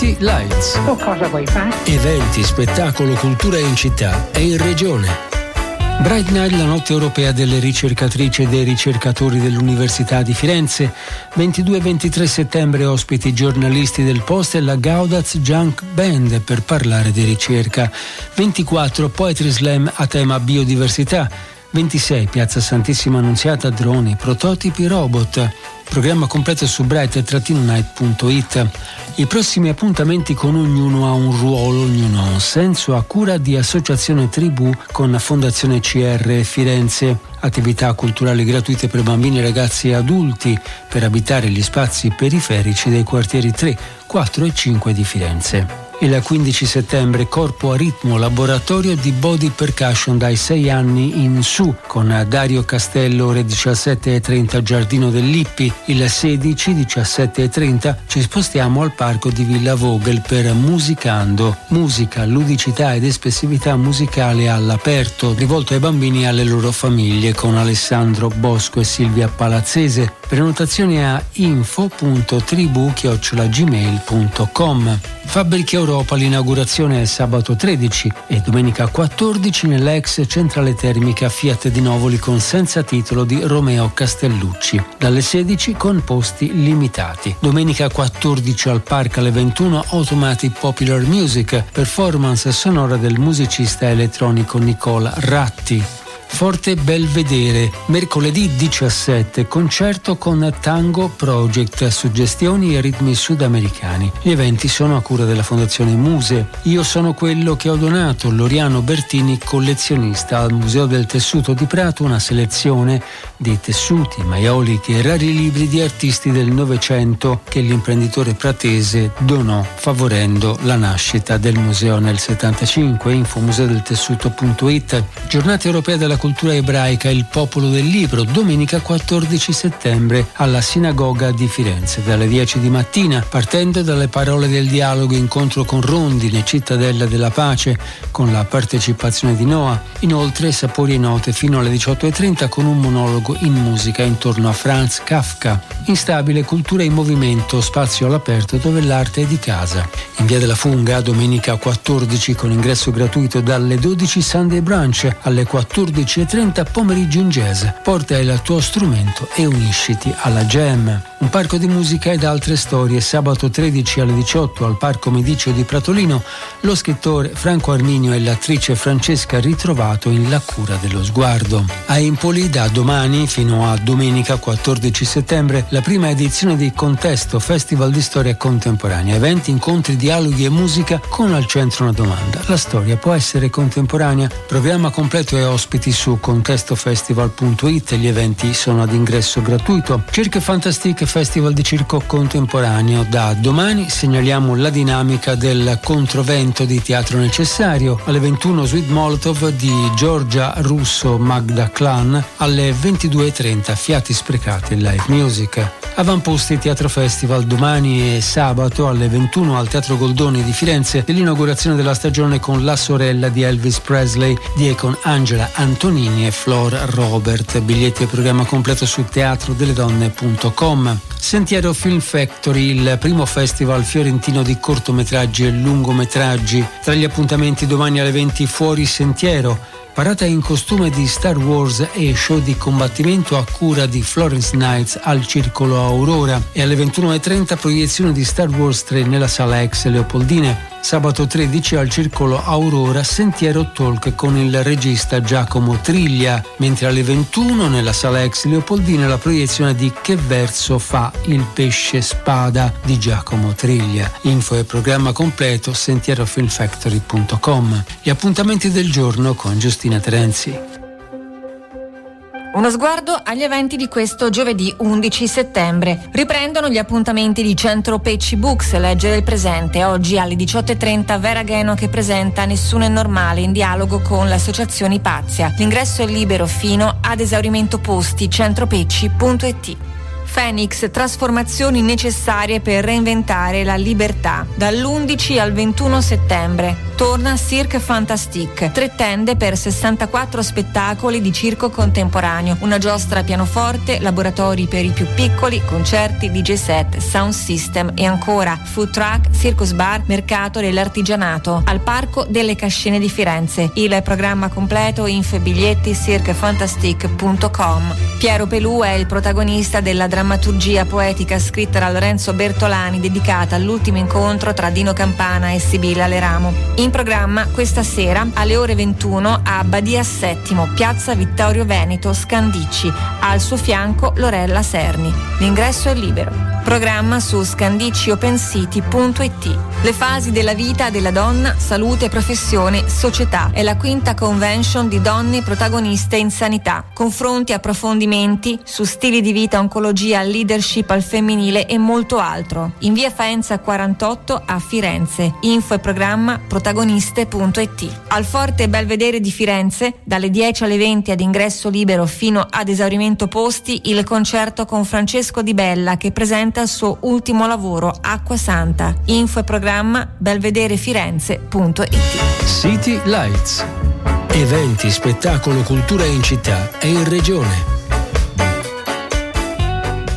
City Lights. O cosa vuoi fare? Eventi, spettacolo, cultura in città e in regione. Bright Night, la notte europea delle ricercatrici e dei ricercatori dell'Università di Firenze. 22 e 23 settembre ospiti giornalisti del Post e la Gaudaz Junk Band per parlare di ricerca. 24 Poetry Slam a tema biodiversità. 26 Piazza Santissima Annunziata, droni, prototipi, robot. Programma completo su bright-night.it. I prossimi appuntamenti con Ognuno ha un ruolo, ognuno ha un senso, a cura di Associazione Tribù con Fondazione CR Firenze. Attività culturali gratuite per bambini, ragazzi e adulti per abitare gli spazi periferici dei quartieri 3, 4 e 5 di Firenze. Il 15 settembre Corpo a ritmo, laboratorio di body percussion dai 6 anni in su, con Dario Castello, ore 17:30 Giardino del Lippi. Il 16, 17:30 ci spostiamo al parco di Villa Vogel per Musicando, musica, ludicità ed espressività musicale all'aperto, rivolto ai bambini e alle loro famiglie, con Alessandro Bosco e Silvia Palazzese. Prenotazioni a info.tribu@gmail.com. Fabbrica Europa, l'inaugurazione è sabato 13 e domenica 14 nell'ex centrale termica Fiat di Novoli con senza titolo di Romeo Castellucci, dalle 16 con posti limitati. Domenica 14 al Park alle 21 Automatic Popular Music, performance sonora del musicista elettronico Nicola Ratti. Forte Belvedere, mercoledì 17, concerto con Tango Project, suggestioni e ritmi sudamericani. Gli eventi sono a cura della Fondazione Muse. Io sono quello che ho donato, Loriano Bertini, collezionista, al Museo del Tessuto di Prato, una selezione di tessuti, maioliche e rari libri di artisti del Novecento che l'imprenditore pratese donò, favorendo la nascita del museo nel 75. Info museodeltessuto.it. Giornata europea della cultura ebraica, il popolo del libro, domenica 14 settembre alla Sinagoga di Firenze, dalle 10 di mattina, partendo dalle parole del dialogo, incontro con Rondine, cittadella della pace, con la partecipazione di Noah. Inoltre sapori e note fino alle 18:30 con un monologo in musica intorno a Franz Kafka. Instabile, cultura in movimento, spazio all'aperto dove l'arte è di casa. In via della Funga, domenica 14 con ingresso gratuito dalle 12 Sunday Brunch, alle 14:30 pomeriggio in jazz. Porta il tuo strumento e unisciti alla jam. Un parco di musica ed altre storie, sabato 13 alle 18 al Parco Mediceo di Pratolino, lo scrittore Franco Arminio e l'attrice Francesca Ritrovato in La cura dello sguardo. A Empoli da domani fino a domenica 14 settembre la prima edizione di Contesto, Festival di Storia Contemporanea. Eventi, incontri, dialoghi e musica con al centro una domanda: la storia può essere contemporanea? Programma completo e ospiti su contestofestival.it. Gli eventi sono ad ingresso gratuito. Cirque Fantastique, Festival di circo contemporaneo. Da domani segnaliamo la dinamica del Controvento di Teatro Necessario. Alle 21 Sweet Molotov di Giorgia Russo Magda Clan. Alle 22:30 Fiati Sprecati live music. Avamposti Teatro Festival domani e sabato alle 21 al Teatro Goldoni di Firenze, dell'inaugurazione della stagione con La sorella di Elvis Presley di con Angela Antonini e Flor Robert. Biglietti e programma completo su teatrodelledonne.com. Sentiero Film Factory, il primo festival fiorentino di cortometraggi e lungometraggi. Tra gli appuntamenti domani alle 20 Fuori Sentiero, parata in costume di Star Wars e show di combattimento a cura di Florence Nights al Circolo Aurora, e alle 21:30 proiezione di Star Wars 3 nella sala ex Leopoldine. Sabato 13 al Circolo Aurora Sentiero Talk con il regista Giacomo Triglia, mentre alle 21 nella sala ex Leopoldine la proiezione di Che verso fa il pesce spada di Giacomo Triglia. Info e programma completo sentierofilmfactory.com. Gli appuntamenti del giorno con Giustina Terenzi. Uno sguardo agli eventi di questo giovedì 11 settembre. Riprendono gli appuntamenti di Centro Pecci Books, leggere il presente. Oggi alle 18:30 Vera Gheno che presenta Nessuno è normale in dialogo con l'associazione Ipazia. L'ingresso è libero fino ad esaurimento posti. centropecci.it. Phoenix, trasformazioni necessarie per reinventare la libertà. Dall'11 al 21 settembre. torna Cirque Fantastique, 3 tende per 64 spettacoli di circo contemporaneo, una giostra a pianoforte, laboratori per i più piccoli, concerti, DJ set, sound system e ancora food truck, circus bar, mercato dell'artigianato al Parco delle Cascine di Firenze. Il programma completo, info e biglietti cirquefantastique.com. Piero Pelù è il protagonista della drammaturgia poetica scritta da Lorenzo Bertolani dedicata all'ultimo incontro tra Dino Campana e Sibilla Leramo. In programma questa sera alle ore 21 a Badia Settimo, piazza Vittorio Veneto, Scandicci. Al suo fianco Lorella Serni. L'ingresso è libero. Programma su scandicciopensiti.it. Le fasi della vita della donna, salute, professione, società. È la 5ª convention di donne protagoniste in sanità. Confronti, approfondimenti su stili di vita, oncologia, leadership al femminile e molto altro. In via Faenza 48 a Firenze. Info e programma protagoniste.it. Al Forte Belvedere di Firenze, dalle 10 alle 20 ad ingresso libero fino ad esaurimento posti, il concerto con Francesco Di Bella che presenta il suo ultimo lavoro, Acqua Santa. Info e programma belvederefirenze.it. City Lights. Eventi, spettacolo, cultura in città e in regione.